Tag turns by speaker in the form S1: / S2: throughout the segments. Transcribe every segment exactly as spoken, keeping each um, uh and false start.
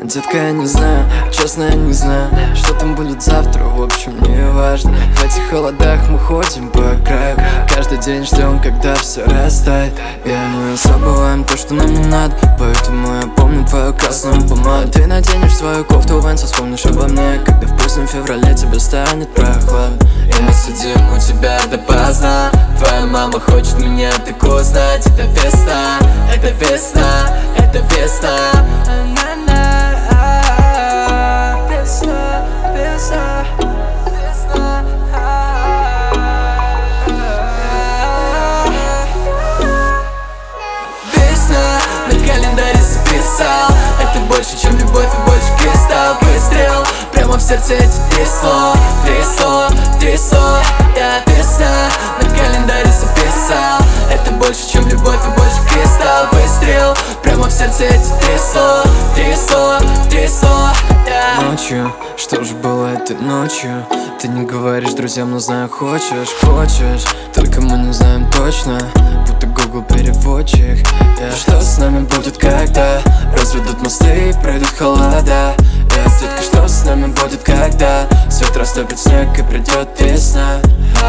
S1: Детка, я не знаю, честно, я не знаю, что там будет завтра, в общем, не важно. В этих холодах мы ходим по краю, каждый день ждем, когда все растает. Я мы забываем то, что нам не надо, поэтому я помню твою красную помаду. Ты наденешь свою кофту Венса, вспомнишь обо мне, когда в позднем феврале тебе станет прохладно. И мы сидим у тебя допоздна. Твоя мама хочет меня так узнать. Это весна, это весна, это весна. Это больше, чем любовь и больше кристалл. Выстрел прямо в сердце, эти три слова, три слова, три слова. Я весна на календаре записал. Это больше, чем любовь и больше кристалл. Выстрел прямо в сердце, эти три слова, три слова, три слова. Ночью, что же было этой ночью? Ты не говоришь друзьям, но знаю, хочешь, хочешь. Только мы не знаем точно, будто Google переводчик. yeah. Что с нами будет, когда разведут мосты и пройдут холода? yeah. Детка, что с нами будет, когда свет растопит снег и придет весна?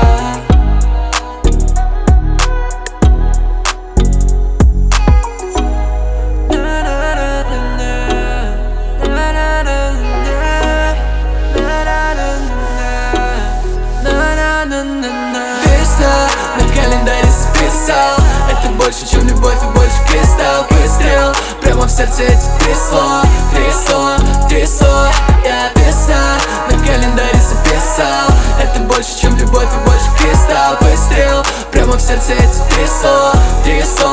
S1: Весна на календаре записал. Это больше, чем любовь и больше кристалл. Выстрел прямо в сердце, эти три слова, три слова, три слова. Я весна на календаре записал. Это больше, чем любовь и больше кристалл. Выстрел прямо в сердце, эти три слова, три слова.